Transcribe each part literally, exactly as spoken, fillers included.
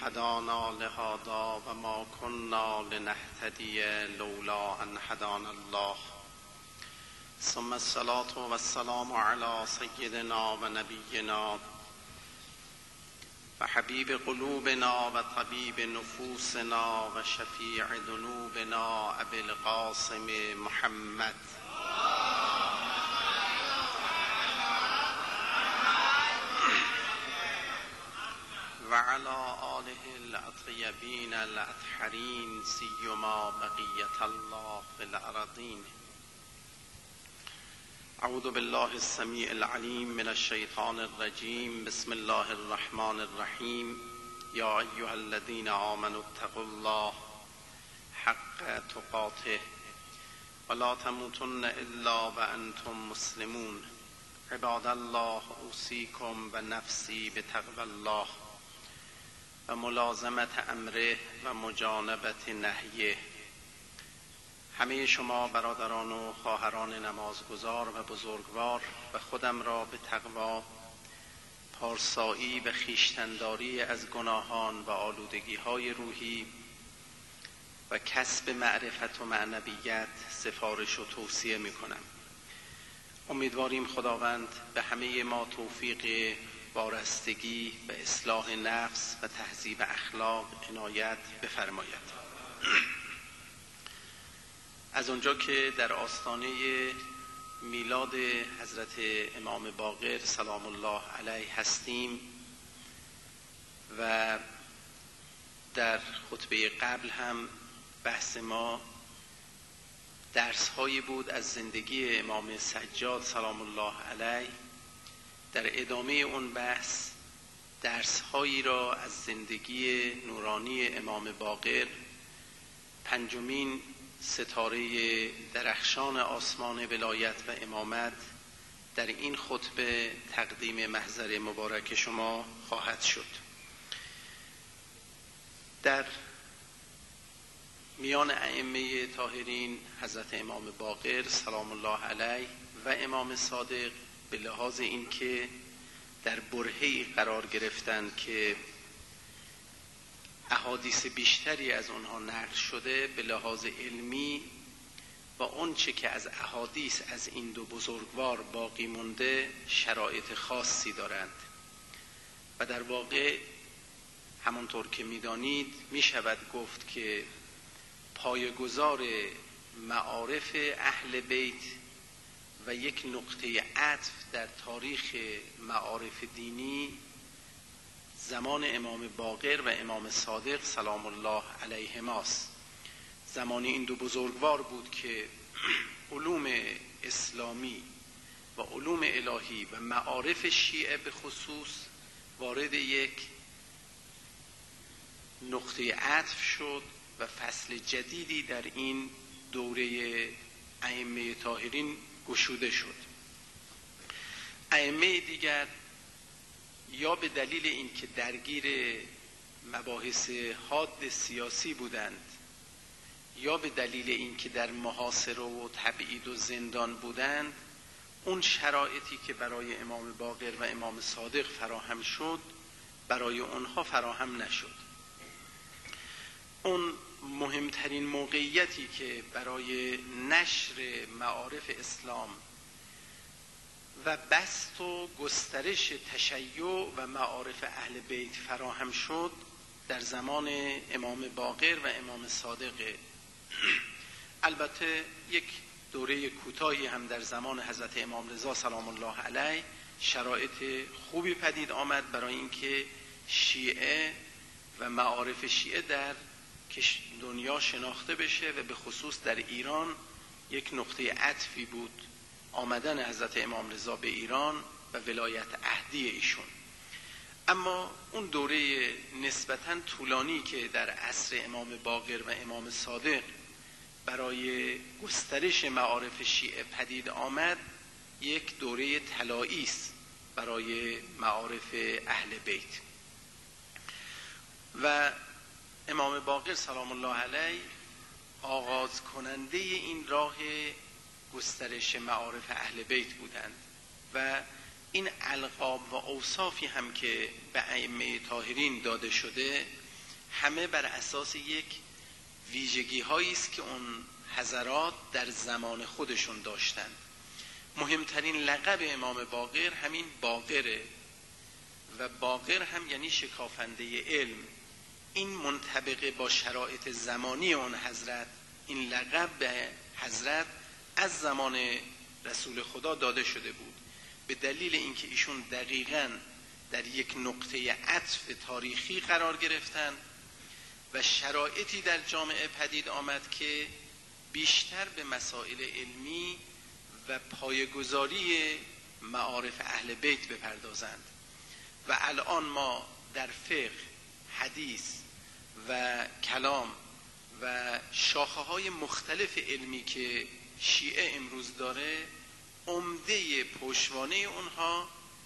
هدانا لهذا وما كنا لنهتدي لولا أن هدانا الله ثم الصلاة والسلام على سيدنا ونبينا وحبيب قلوبنا وطبيب نفوسنا وشفيع ذنوبنا أبي القاسم محمد وعلى آله الأطيبين الأطهرين سيما بقية الله في الأرضين. أعوذ بالله السميع العليم من الشيطان الرجيم. بسم الله الرحمن الرحيم. يا أيها الذين آمنوا اتقوا الله حق تقاته ولا تموتن إلا وأنتم مسلمون. عباد الله أوصيكم ونفسي بتقوى الله و ملازمت امره و مجانبت نهیه. همه شما برادران و خواهران نمازگزار و بزرگوار و خودم را به تقوا، پارسایی و خویشتن‌داری از گناهان و آلودگی‌های روحی و کسب معرفت و معنویت سفارش و توصیه می‌کنم. امیدواریم خداوند به همه ما توفیق وارستگی و اصلاح نفس و تهذیب اخلاق عنایت بفرماید. از اونجا که در آستانه میلاد حضرت امام باقر سلام الله علیه هستیم و در خطبه قبل هم بحث ما درس هایی بود از زندگی امام سجاد سلام الله علیه، در ادامه اون بحث درس هایی را از زندگی نورانی امام باقر، پنجمین ستاره درخشان آسمان ولایت و امامت، در این خطبه تقدیم محضر مبارک شما خواهد شد. در میان ائمه طاهرین حضرت امام باقر سلام الله علیه و امام صادق به لحاظ این که در برهه‌ای قرار گرفتند که احادیث بیشتری از اونها نقل شده، به لحاظ علمی و اون چه که از احادیث از این دو بزرگوار باقی مونده شرایط خاصی دارند و در واقع همونطور که می‌دانید می‌شود گفت که پایه‌گذار معارف اهل بیت و یک نقطه عطف در تاریخ معارف دینی زمان امام باقر و امام صادق سلام الله علیهماست. زمان این دو بزرگوار بود که علوم اسلامی و علوم الهی و معارف شیعه به خصوص وارد یک نقطه عطف شد و فصل جدیدی در این دوره ائمه طاهرین گشوده شد. ائمه دیگر یا به دلیل اینکه درگیر مباحث حاد سیاسی بودند یا به دلیل اینکه در محاصره و تبعید و زندان بودند، اون شرایطی که برای امام باقر و امام صادق فراهم شد برای اونها فراهم نشد. اون مهمترین موقعیتی که برای نشر معارف اسلام و بسط و گسترش تشیع و معارف اهل بیت فراهم شد در زمان امام باقر و امام صادق. البته یک دوره کوتاهی هم در زمان حضرت امام رضا سلام الله علیه شرایط خوبی پدید آمد برای اینکه شیعه و معارف شیعه در دنیا شناخته بشه و به خصوص در ایران یک نقطه عطفی بود آمدن حضرت امام رضا به ایران و ولایت عهدی ایشون. اما اون دوره نسبتاً طولانی که در عصر امام باقر و امام صادق برای گسترش معارف شیعه پدید آمد یک دوره طلایی است برای معارف اهل بیت و امام باقر سلام الله علیه آغاز کننده این راه گسترش معارف اهل بیت بودند و این القاب و اوصافی هم که به ائمه طاهرین داده شده همه بر اساس یک ویژگی هایی است که اون حضرات در زمان خودشون داشتند. مهمترین لقب امام باقر همین باقره و باقر هم یعنی شکافنده علم. این منطبق با شرایط زمانی اون حضرت. این لقب به حضرت از زمان رسول خدا داده شده بود به دلیل اینکه ایشون دقیقاً در یک نقطه عطف تاریخی قرار گرفتن و شرایطی در جامعه پدید آمد که بیشتر به مسائل علمی و پایه‌گذاری معارف اهل بیت بپردازند. و الان ما در فقه، حدیث و کلام و شاخه‌های مختلف علمی که شیعه امروز داره، عمده پشتوانه اونها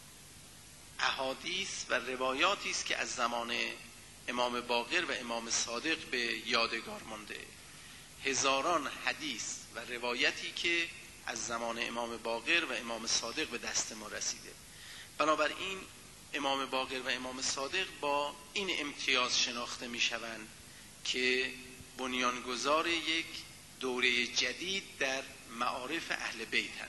احادیث و روایاتی است که از زمان امام باقر و امام صادق به یادگار مانده. هزاران حدیث و روایتی که از زمان امام باقر و امام صادق به دست ما رسیده. بنابراین امام باقر و امام صادق با این امتیاز شناخته می شوند که بنیانگذار یک دوره جدید در معارف اهل بیتند.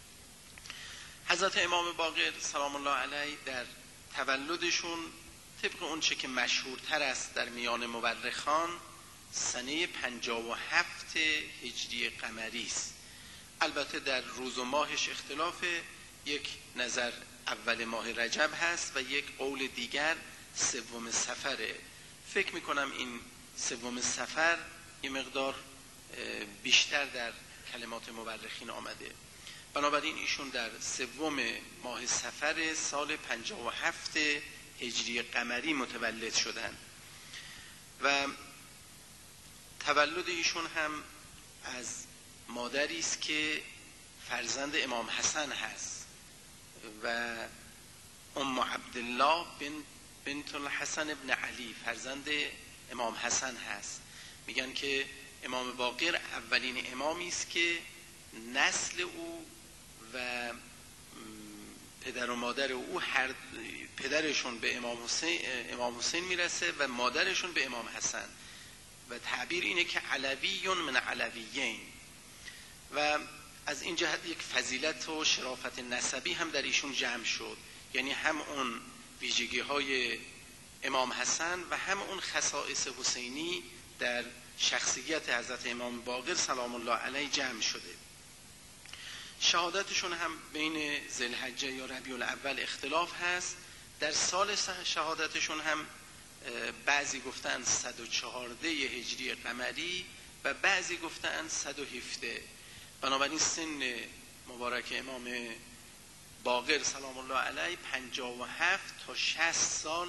حضرت امام باقر سلام الله علیه در تولدشون طبق اون چه که مشهورتر است در میان مورخان سنه پنجاه و هفت هجری قمری است. البته در روز و ماهش اختلاف، یک نظر اول ماه رجب هست و یک قول دیگر سوم صفره. فکر میکنم این سوم صفر یه مقدار بیشتر در کلمات مورخین آمده. بنابراین ایشون در سوم ماه صفر سال پنجاه و هفت هجری قمری متولد شدند و تولد ایشون هم از مادری است که فرزند امام حسن هست و ام عبدالله بنت بنت الحسن ابن علی فرزند امام حسن هست. میگن که امام باقر اولین امامی است که نسل او و پدر و مادر او هر پدرشون به امام حسین امام حسین میرسه و مادرشون به امام حسن و تعبیر اینه که علویون من علویین و از این جهت یک فضیلت و شرافت نسبی هم در ایشون جمع شد. یعنی هم اون ویژگی های امام حسن و هم اون خصائص حسینی در شخصیت حضرت امام باقر سلام الله علیه جمع شده. شهادتشون هم بین ذوالحجه یا ربیع الاول اختلاف هست. در سال شهادتشون هم بعضی گفتن صد و چهارده هجری قمری و بعضی گفتن صد و هفده. بنابراین سن مبارک امام باقر سلام الله علیه پنجاه و هفت تا شصت سال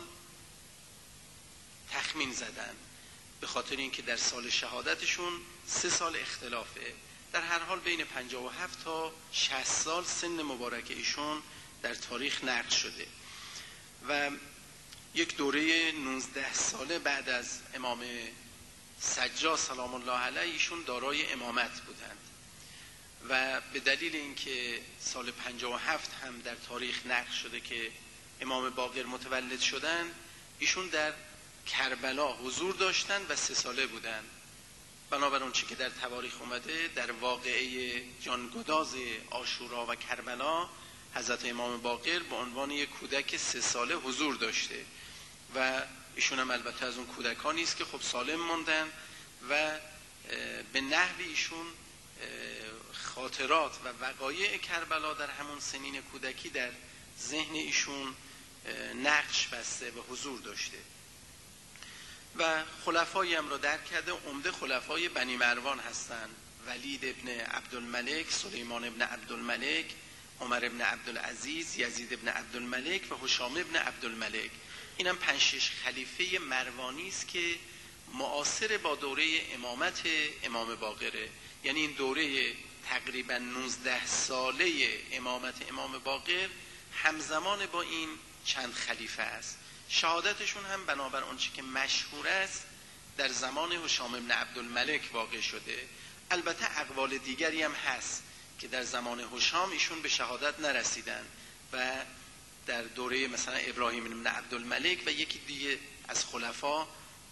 تخمین زدن، به خاطر اینکه در سال شهادتشون سه سال اختلافه. در هر حال بین پنجاه و هفت تا شصت سال سن مبارک ایشون در تاریخ نقل شده و یک دوره نوزده ساله بعد از امام سجاد سلام الله علیه ایشون دارای امامت بودند و به دلیل اینکه سال پنجاه و هفت هم در تاریخ نقل شده که امام باقر متولد شدند، ایشون در کربلا حضور داشتند و سه ساله بودند. بنابر اون چی که در تواریخ اومده، در واقعه جانگداز عاشورا و کربلا حضرت امام باقر به عنوان یک کودک سه ساله حضور داشته و ایشون هم البته از اون کودکانی است که خب سالم موندن و به نحوی ایشون خاطرات و وقایع کربلا در همون سنین کودکی در ذهن ایشون نقش بسته و حضور داشته و خلفایی هم را درک کرده. عمده خلفای بنی مروان هستند: ولید ابن عبدالملک، سلیمان ابن عبدالملک، عمر ابن عبدالعزیز، یزید ابن عبدالملک و هشام ابن عبدالملک. این هم پنج شش خلیفه مروانی است که معاصر با دوره امامت امام باقره. یعنی این دوره تقریبا نوزده ساله امامت امام باقر همزمان با این چند خلیفه است. شهادتشون هم بنابر آنچه که مشهور است در زمان هشام ابن عبدالملک واقع شده. البته اقوال دیگری هم هست که در زمان هشام ایشون به شهادت نرسیدن و در دوره مثلا ابراهیم ابن عبدالملک و یکی دیگه از خلفا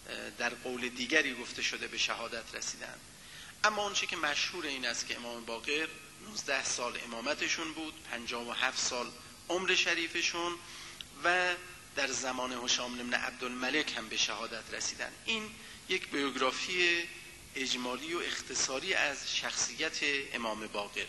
در قول دیگری گفته شده به شهادت رسیدند. اما اون چه که مشهور این است که امام باقر نوزده سال امامتشون بود، پنجاه و هفت سال عمر شریفشون و در زمان هشام بن عبدالملک هم به شهادت رسیدن. این یک بیوگرافی اجمالی و اختصاری از شخصیت امام باقر.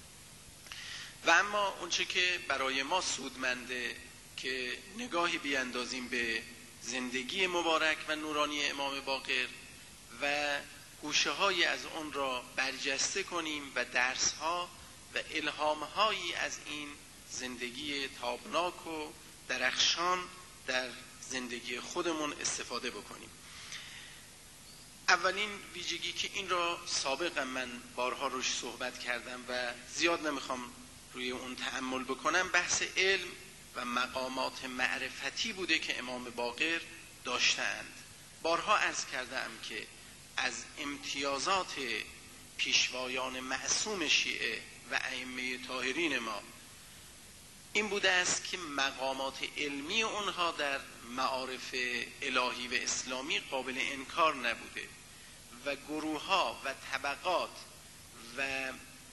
و اما اونچه که برای ما سودمنده که نگاهی بیاندازیم به زندگی مبارک و نورانی امام باقر و گوشه های از اون را برجسته کنیم و درس ها و الهام هایی از این زندگی تابناک و درخشان در زندگی خودمون استفاده بکنیم. اولین ویژگی که این را سابقا من بارها روش صحبت کردم و زیاد نمیخوام روی اون تأمل بکنم، بحث علم و مقامات معرفتی بوده که امام باقر داشتند. بارها عرض کردم که از امتیازات پیشوایان معصوم شیعه و ائمه طاهرین ما این بوده است که مقامات علمی اونها در معارف الهی و اسلامی قابل انکار نبوده و گروه‌ها و طبقات و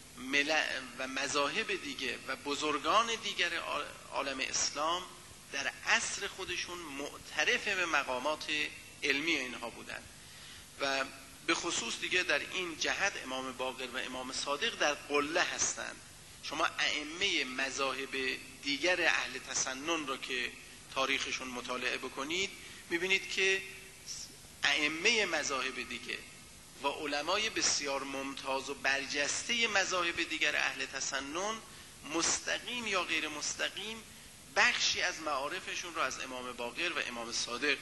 و مذاهب دیگه و بزرگان دیگر عالم اسلام در عصر خودشون معترف به مقامات علمی اینها بودند و به خصوص دیگه در این جهت امام باقر و امام صادق در قله هستند. شما ائمه مذاهب دیگر اهل تسنن را که تاریخشون مطالعه بکنید میبینید که ائمه مذاهب دیگه و علمای بسیار ممتاز و برجسته مذاهب دیگر اهل تسنن مستقیم یا غیر مستقیم بخشی از معارفشون را از امام باقر و امام صادق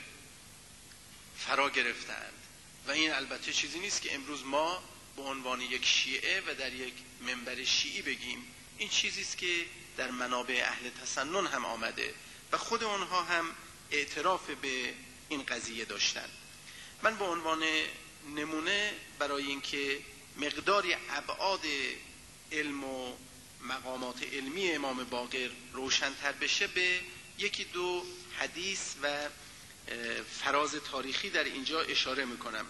فرا گرفتند و این البته چیزی نیست که امروز ما به عنوان یک شیعه و در یک منبر شیعی بگیم. این چیزی است که در منابع اهل تسنن هم آمده و خود اونها هم اعتراف به این قضیه داشتند. من به عنوان نمونه برای اینکه مقداری ابعاد علم و مقامات علمی امام باقر روشن‌تر بشه به یکی دو حدیث و فراز تاریخی در اینجا اشاره میکنم.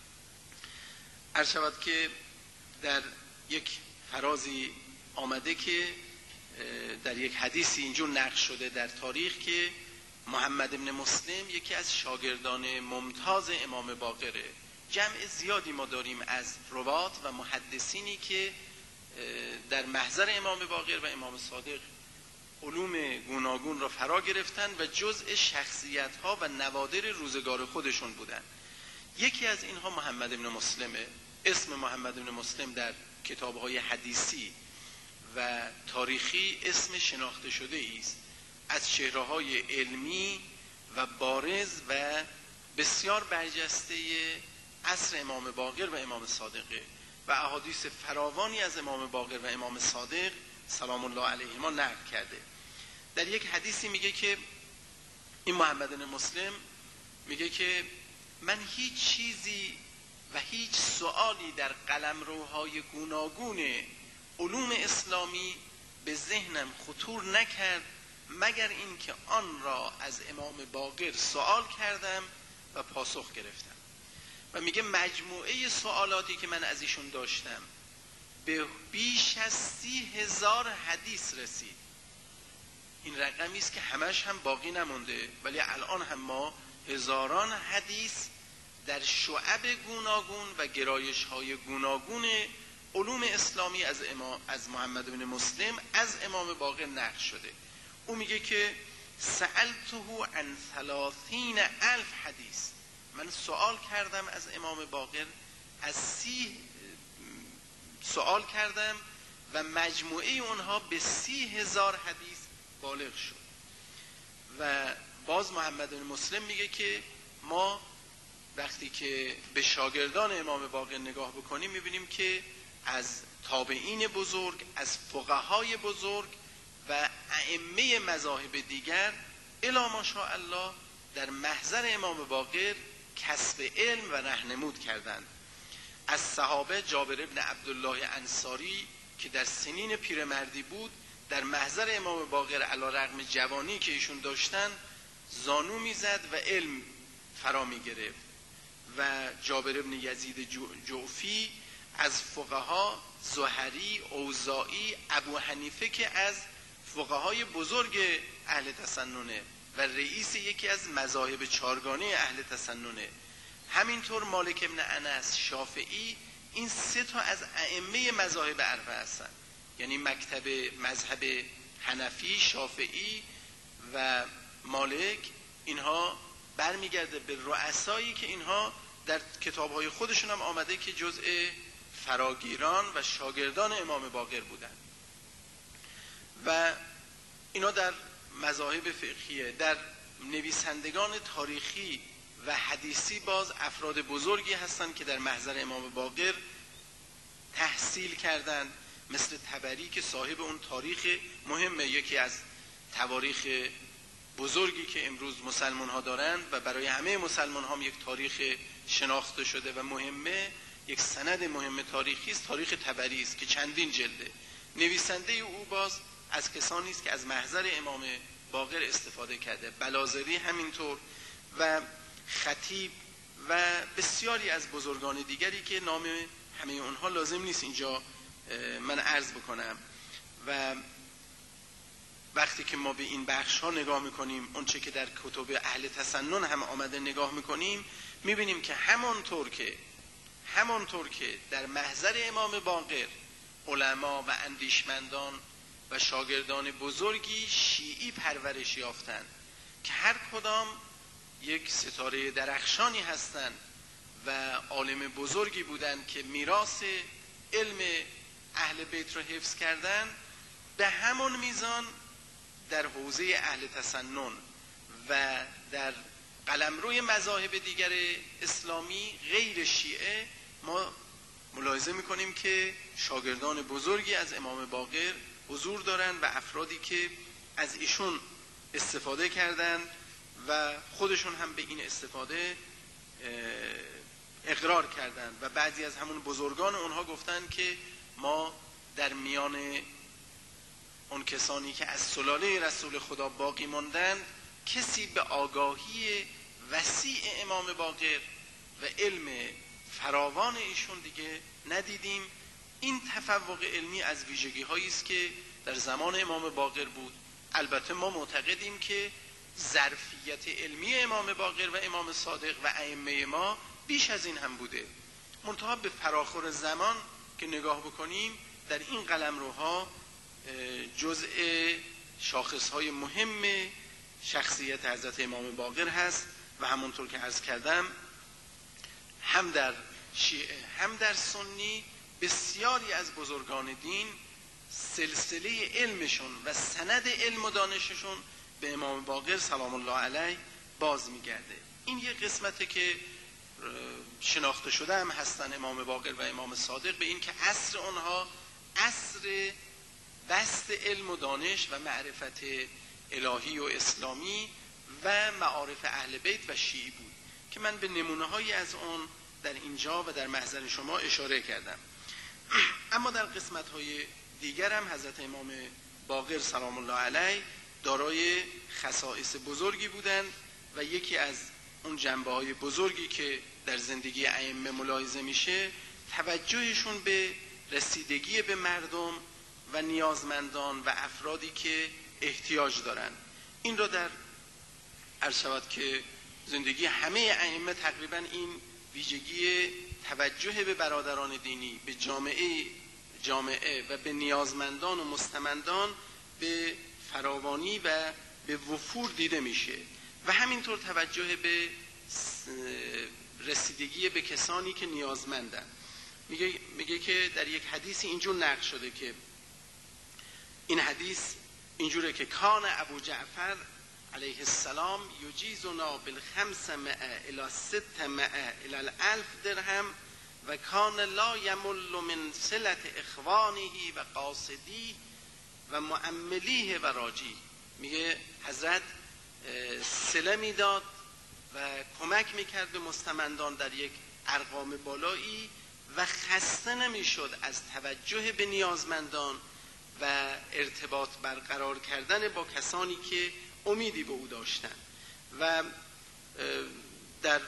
عرض شود که در یک فرازی آمده که در یک حدیثی اینجور نقل شده در تاریخ که محمد ابن مسلم یکی از شاگردان ممتاز امام باقره. جمع زیادی ما داریم از روات و محدثینی که در محضر امام باقر و امام صادق علوم گوناگون را فرا گرفتن و جزء شخصیت ها و نوادر روزگار خودشون بودن. یکی از اینها محمد ابن مسلمه. اسم محمد ابن مسلم در کتاب های حدیثی و تاریخی اسم شناخته شده است، از چهره های علمی و بارز و بسیار برجسته عصر امام باقر و امام صادقه و احادیث فراوانی از امام باقر و امام صادق سلام الله علیهما نقل کرده. در یک حدیثی میگه که این محمد بن مسلم میگه که من هیچ چیزی و هیچ سوالی در قلمروهای گوناگون علوم اسلامی به ذهنم خطور نکرد مگر اینکه آن را از امام باقر سوال کردم و پاسخ گرفتم. و میگه مجموعه سوالاتی که من از ایشون داشتم به بیش از سی هزار حدیث رسید. این رقمی است که همش هم باقی نمونده، ولی الان هم ما هزاران حدیث در شعب گوناگون و گرایش های گوناگون علوم اسلامی از امام از محمد بن مسلم از امام باقر نقل شده. او میگه که سألته عن ثلاثین الف حدیث، من سوال کردم از امام باقر، از سی سوال کردم و مجموعه اونها به سی هزار حدیث بالغ شد. و باز محمد بن مسلم میگه که ما وقتی که به شاگردان امام باقر نگاه بکنیم میبینیم که از تابعین بزرگ، از فقهای بزرگ و ائمه مذاهب دیگر الی ماشاءالله در محضر امام باقر کسب علم و راهنمود کردند. از صحابه جابر ابن عبدالله انصاری که در سنین پیرمردی بود در محضر امام باقر علی رغم جوانی که ایشون داشتن زانو میزد و علم فرا می گرفت. و جابر ابن یزید جعفی از فقها، زهری، اوزاعی، ابو حنیفه که از فقهای بزرگ اهل تسننه و رئیس یکی از مذاهب چارگانه اهل تسننه، همینطور مالک ابن انس، شافعی، این سه تا از ائمه مذاهب اربعه هستن. یعنی مکتب مذهب حنفی، شافعی و مالک، اینها برمیگرده به رؤسایی که اینها در کتاب‌های خودشون هم آمده که جزء فراگیران و شاگردان امام باقر بودن و اینا در مذاهب فقهیه. در نویسندگان تاریخی و حدیثی باز افراد بزرگی هستند که در محضر امام باقر تحصیل کردند، مثل طبری که صاحب اون تاریخ مهمه، یکی از تواریخ بزرگی که امروز مسلمان ها دارند و برای همه مسلمان ها یک تاریخ شناخته شده و مهمه، یک سند مهم تاریخی است، تاریخ طبری است که چندین جلده. نویسنده او باز از کسانی است که از محضر امام باقر استفاده کرده، بلازری همینطور و خطیب و بسیاری از بزرگان دیگری که نام همه اونها لازم نیست اینجا من عرض بکنم. و وقتی که ما به این بخش ها نگاه میکنیم، اون چه که در کتب اهل تسنن هم آمده نگاه میکنیم، میبینیم که همانطور که همانطور که در محضر امام باقر علما و اندیشمندان و شاگردان بزرگی شیعی پرورش یافتند که هر کدام یک ستاره درخشانی هستند و عالم بزرگی بودند که میراث علم اهل بیت رو حفظ کردند، به همون میزان در حوزه اهل تسنن و در قلمروی مذاهب دیگر اسلامی غیر شیعه ما ملاحظه میکنیم که شاگردان بزرگی از امام باقر حضور دارند و افرادی که از ایشون استفاده کردند و خودشون هم به این استفاده اقرار کردند و بعضی از همون بزرگان اونها گفتند که ما در میان اون کسانی که از سلاله رسول خدا باقی ماندند کسی به آگاهی وسیع امام باقر و علم فراوان ایشون دیگه ندیدیم. این تفوق علمی از ویژگی هایی است که در زمان امام باقر بود. البته ما معتقدیم که ظرفیت علمی امام باقر و امام صادق و ائمه ما بیش از این هم بوده، منتها به فراخور زمان که نگاه بکنیم در این قلمروها جزء شاخصهای مهم شخصیت حضرت امام باقر هست و همونطور که عرض کردم هم در شیعه هم در سنی بسیاری از بزرگان دین سلسله علمشون و سند علم و دانششون به امام باقر سلام الله علیه باز میگرده. این یه قسمته که شناخته شده هم هستن امام باقر و امام صادق، به این که عصر اونها عصر بست علم و دانش و معرفت الهی و اسلامی و معارف اهل بیت و شیعی بود که من به نمونه هایی از اون در اینجا و در محضر شما اشاره کردم. اما در قسمت های دیگر هم حضرت امام باقر سلام الله علیه دارای خصائص بزرگی بودند و یکی از اون جنبه های بزرگی که در زندگی ائمه ملاحظه میشه توجهشون به رسیدگی به مردم و نیازمندان و افرادی که احتیاج دارن. این را در عرض شود که زندگی همه ائمه تقریبا این ویژگی توجه به برادران دینی، به جامعه جامعه و به نیازمندان و مستمندان به فراوانی و به وفور دیده میشه و همینطور توجه به رسیدگی به کسانی که نیازمندن. میگه میگه که در یک حدیثی اینجور نقل شده که این حدیث اینجوره که کان ابو جعفر علیه السلام یجیزنا بالخمسمائه الی ستمائه الی الالف درهم و کان لا یمل من صلت اخوانه و قاصدی و معملیه و راجی. میگه حضرت صله میداد و کمک میکرد به مستمندان در یک ارقام بالایی و خسته نمیشد از توجه به نیازمندان و ارتباط برقرار کردن با کسانی که امیدی به او داشتن. و در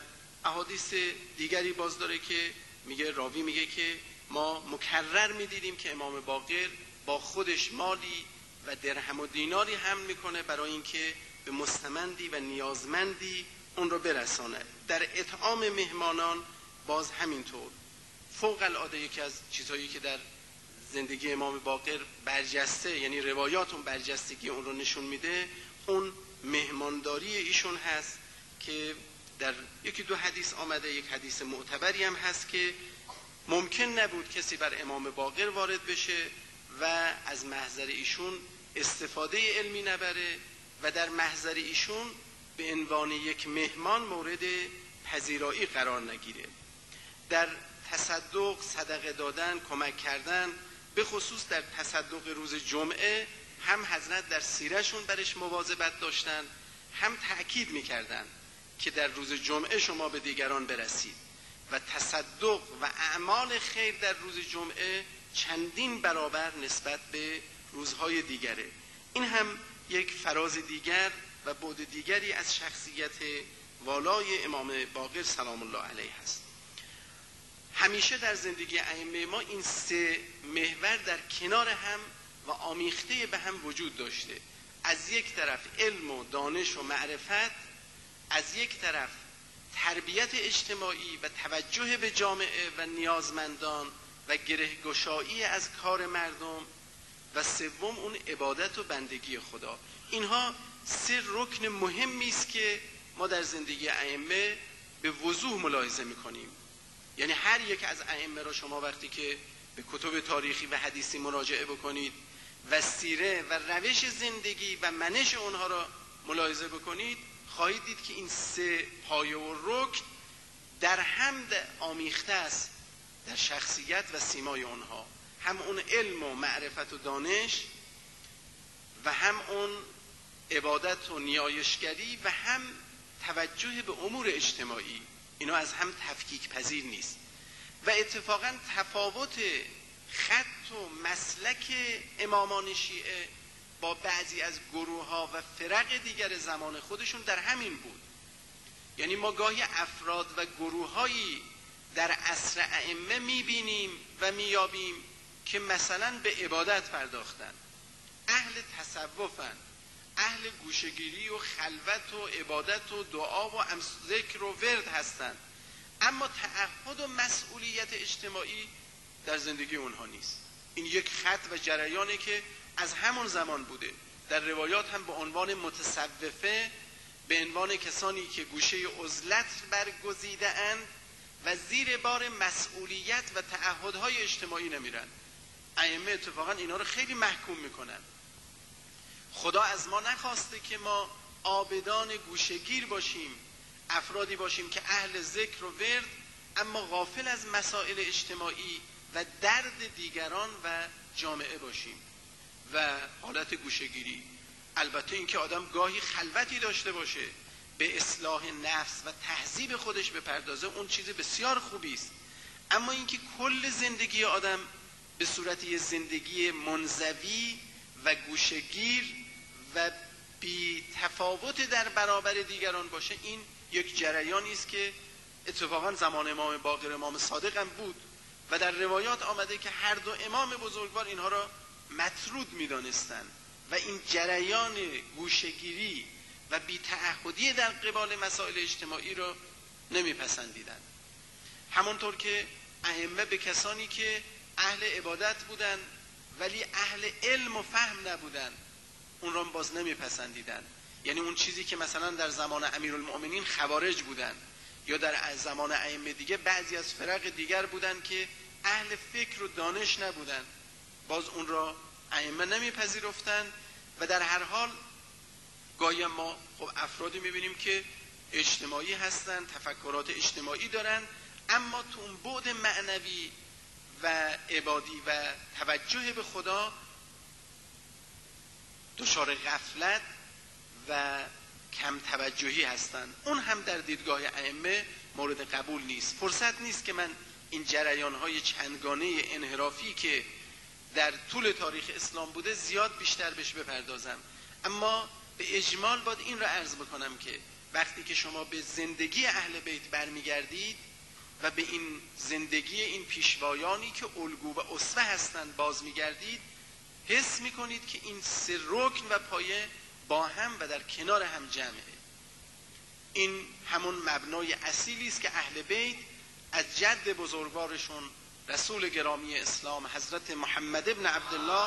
احادیث دیگری باز داره که میگه، راوی میگه که ما مکرر میدیدیم که امام باقر با خودش مالی و درهم و دیناری حمل میکنه برای اینکه به مستمندی و نیازمندی اون رو برسانه. در اطعام مهمانان باز همینطور. فوق العاده یکی از چیزهایی که در زندگی امام باقر برجسته، یعنی روایات اون برجستگی اون رو نشون میده، اون مهمانداری ایشون هست که در یکی دو حدیث آمده. یک حدیث معتبری هم هست که ممکن نبود کسی بر امام باقر وارد بشه و از محضر ایشون استفاده علمی نبره و در محضر ایشون به عنوان یک مهمان مورد پذیرایی قرار نگیره. در تصدق، صدقه دادن، کمک کردن، به خصوص در تصدق روز جمعه هم حضرت در سیرشون برش مواظبت داشتن، هم تأکید میکردن که در روز جمعه شما به دیگران برسید و تصدق و اعمال خیر در روز جمعه چندین برابر نسبت به روزهای دیگره. این هم یک فراز دیگر و بعد دیگری از شخصیت والای امام باقر سلام الله علیه هست. همیشه در زندگی ائمه ما این سه محور در کنار هم و آمیخته به هم وجود داشته. از یک طرف علم و دانش و معرفت، از یک طرف تربیت اجتماعی و توجه به جامعه و نیازمندان و گرهگشایی از کار مردم، و سوم اون عبادت و بندگی خدا. اینها سه رکن مهمی است که ما در زندگی ائمه به وضوح ملاحظه می‌کنیم. یعنی هر یک از ائمه را شما وقتی که به کتب تاریخی و حدیثی مراجعه بکنید و سیره و روش زندگی و منش اونها را ملاحظه بکنید، خواهید دید که این سه پایه و رکن در هم آمیخته است در شخصیت و سیمای اونها. هم اون علم و معرفت و دانش و هم اون عبادت و نیایشگری و هم توجه به امور اجتماعی. اینا از هم تفکیک پذیر نیست و اتفاقا تفاوت خط و مسلک امامان شیعه با بعضی از گروه ها و فرق دیگر زمان خودشون در همین بود. یعنی ما گاهی افراد و گروه هایی در عصر ائمه میبینیم و میابیم که مثلا به عبادت پرداختن، اهل تصوفن، اهل گوشگیری و خلوت و عبادت و دعا و ذکر و ورد هستند، اما تعهد و مسئولیت اجتماعی در زندگی اونها نیست. این یک خط و جریانی که از همون زمان بوده. در روایات هم به عنوان متصوفه، به عنوان کسانی که گوشه عزلت برگزیده اند و زیر بار مسئولیت و تعهدهای اجتماعی نمیرن. ائمه اتفاقا اینا رو خیلی محکوم میکنن. خدا از ما نخواسته که ما عابدان گوشگیر باشیم، افرادی باشیم که اهل ذکر و ورد اما غافل از مسائل اجتماعی و درد دیگران و جامعه باشیم و حالت گوشگیری. البته اینکه آدم گاهی خلوتی داشته باشه، به اصلاح نفس و تهذیب خودش بپردازه، اون چیز بسیار خوبی است. اما اینکه کل زندگی آدم به صورت یه زندگی منزوی و گوشگیر و بی تفاوت در برابر دیگران باشه، این یک جریانی است که اتفاقا زمان امام باقر، امام صادق هم بود و در روایات آمده که هر دو امام بزرگوار اینها را مطرود می‌دانستند و این جریان گوشگیری و بی تعهدی در قبال مسائل اجتماعی را نمیپسندیدند. همونطور که ائمه به کسانی که اهل عبادت بودند ولی اهل علم و فهم نبودند اون را باز نمیپسندیدند. یعنی اون چیزی که مثلا در زمان امیرالمؤمنین خوارج بودند یا در زمان ائمه دیگه بعضی از فرق دیگر بودند که اهل فکر و دانش نبودند، باز اون را ائمه نمیپذیرفتند. و در هر حال گاهی ما خب افرادی میبینیم که اجتماعی هستند، تفکرات اجتماعی دارند، اما تو اون بعد معنوی و عبادی و توجه به خدا دچار غفلت و کم توجهی هستند. اون هم در دیدگاه ائمه مورد قبول نیست. فرصت نیست که من این جریان‌های چندگانه انحرافی که در طول تاریخ اسلام بوده زیاد بیشتر بهش بپردازم، اما به اجمال باید این را عرض بکنم که وقتی که شما به زندگی اهل بیت برمیگردید و به این زندگی این پیشوایانی که الگو و اسوه هستند باز میگردید، حس میکنید که این سه رکن و پایه با هم و در کنار هم جمعه. این همون مبنای اصیلی است که اهل بیت از جد بزرگوارشون رسول گرامی اسلام حضرت محمد ابن عبدالله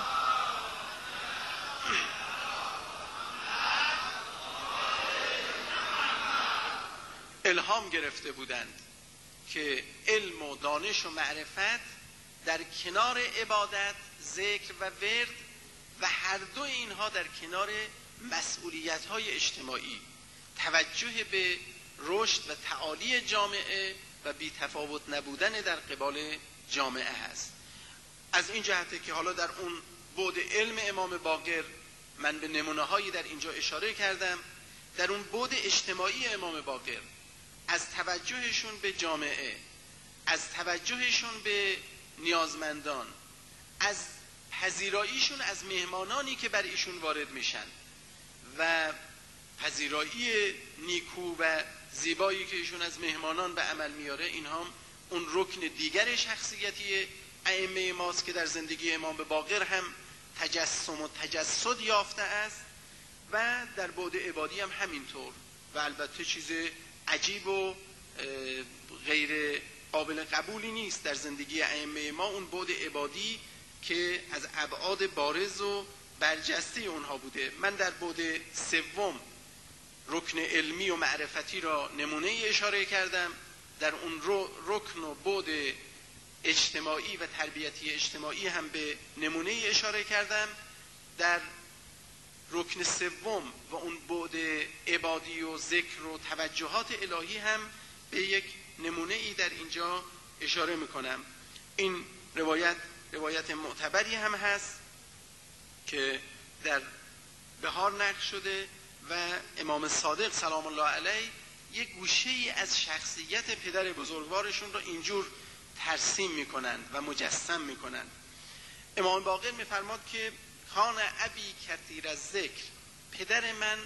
الهام گرفته بودند که علم و دانش و معرفت در کنار عبادت، ذکر و ورد و هر دو اینها در کنار مسئولیت‌های اجتماعی، توجه به رشد و تعالی جامعه و بی تفاوت نبودن در قبال جامعه هست. از این جهته که حالا در اون بعد علم امام باقر من به نمونه‌هایی در اینجا اشاره کردم، در اون بعد اجتماعی امام باقر از توجهشون به جامعه، از توجهشون به نیازمندان، از پذیراییشون از مهمانانی که بر ایشون وارد میشن و پذیرایی نیکو و زیبایی که ایشون از مهمانان به عمل میاره، اینها اون رکن دیگر شخصیتی ائمه ماست که در زندگی امام باقر هم تجسم و تجسد یافته است و در بعد عبادی هم همینطور. و البته چیز عجیب و غیر قابل قبولی نیست در زندگی ائمه ما اون بعد عبادی که از ابعاد بارز و برجسته اونها بوده. من در بعد سوم رکن علمی و معرفتی را نمونه اشاره کردم، در اون رکن و بعد اجتماعی و تربیتی اجتماعی هم به نمونه اشاره کردم. در رکن سوم و اون بعد عبادی و ذکر و توجهات الهی هم به یک نمونه ای در اینجا اشاره میکنم. این روایت روایت معتبری هم هست که در بهار نقل شده و امام صادق سلام الله علیه یک گوشه ای از شخصیت پدر بزرگوارشون را اینجور ترسیم میکنند و مجسم میکنند. امام باقر میفرماد که کان ابی کثیر الذکر، پدر من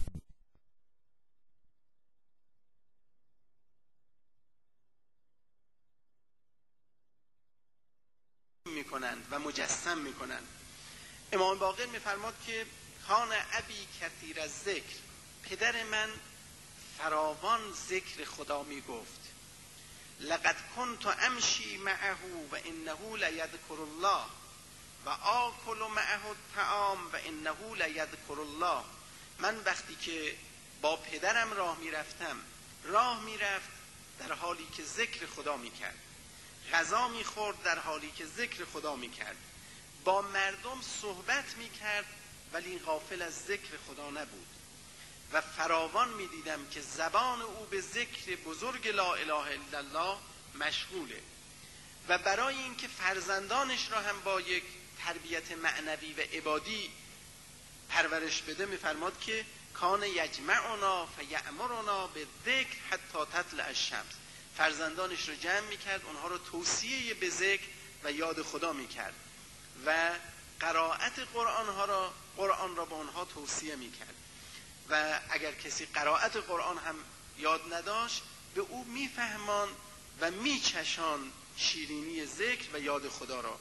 میکنند و مجسم میکنند. امام باقر میفرماد که کان ابی کثیر الذکر، پدر من فراوان ذکر خدا میگفت. لقد كنت امشی معه و انه لیذکر الله و آکل معه الطعام و انه لیذکر الله. من وقتی که با پدرم راه میرفتم، راه میرفت در حالی که ذکر خدا میکرد، غذا میخورد در حالی که ذکر خدا میکرد، با مردم صحبت میکرد ولی غافل از ذکر خدا نبود و فراوان میدیدم که زبان او به ذکر بزرگ لا اله الا الله مشغوله. و برای اینکه فرزندانش را هم با یک تربیت معنوی و عبادی پرورش بده میفرماد که کان یجمعنا فیأمرنا بالذکر حتی تطلع الشمس. فرزندانش رو جمع میکرد، اونها رو توصیه به ذکر و یاد خدا میکرد و قرائت قرآن ها را قرآن را به اونها توصیه میکرد و اگر کسی قرائت قرآن هم یاد نداشت به او میفهمان و میچشان شیرینی ذکر و یاد خدا را،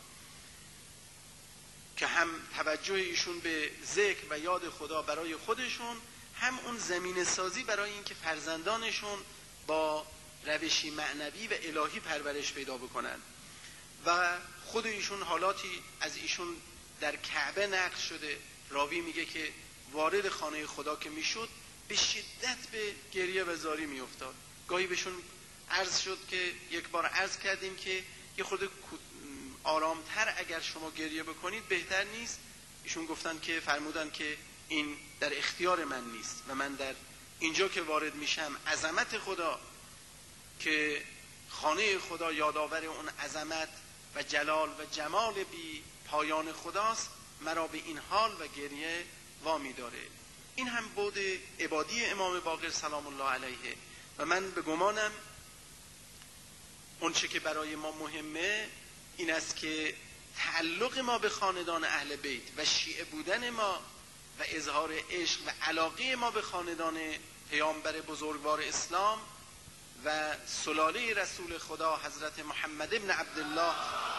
که هم توجه ایشون به ذکر و یاد خدا برای خودشون، هم اون زمینه سازی برای اینکه فرزندانشون با روشی معنوی و الهی پرورش پیدا بکنن. و خود ایشون حالاتی از ایشون در کعبه نقل شده، راوی میگه که وارد خانه خدا که میشد به شدت به گریه و زاری میافتاد. گاهی بهشون عرض شد که یک بار عرض کردیم که یه خورده آرامتر اگر شما گریه بکنید بهتر نیست؟ ایشون گفتن که فرمودن که این در اختیار من نیست و من در اینجا که وارد میشم عظمت خدا که خانه خدا یادآور اون عظمت و جلال و جمال بی پایان خداست، مرا به این حال و گریه وامی داره. این هم بعد عبادی امام باقر سلام الله علیه. و من به گمانم اون چه که برای ما مهمه این است که تعلق ما به خاندان اهل بیت و شیعه بودن ما و اظهار عشق و علاقه ما به خاندان پیامبر بزرگوار اسلام و سلاله رسول خدا حضرت محمد ابن عبدالله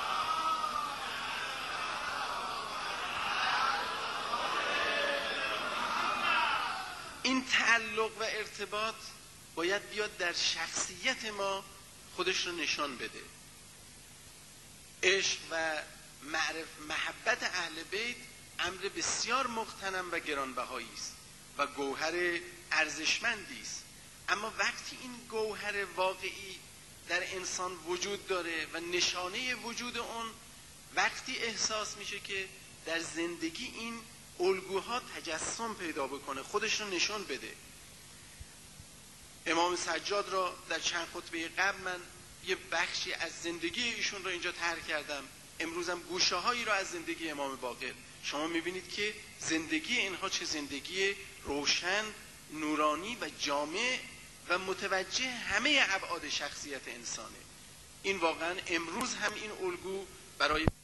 این تعلق و ارتباط باید بیاد در شخصیت ما خودش رو نشان بده. عشق و معرف محبت اهل بیت امر بسیار مغتنم و گرانبهایی است و گوهر ارزشمندی است، اما وقتی این گوهر واقعی در انسان وجود داره و نشانه وجود اون وقتی احساس میشه که در زندگی این الگوها تجسم پیدا بکنه، خودش رو نشان بده. امام سجاد را در چند خطبه قبل من یه بخشی از زندگی ایشون رو اینجا طرح کردم، امروزم گوشه هایی را از زندگی امام باقر. شما میبینید که زندگی اینها چه زندگی روشن، نورانی و جامع و متوجه همه ابعاد شخصیت انسانه. این واقعا امروز هم این الگو برای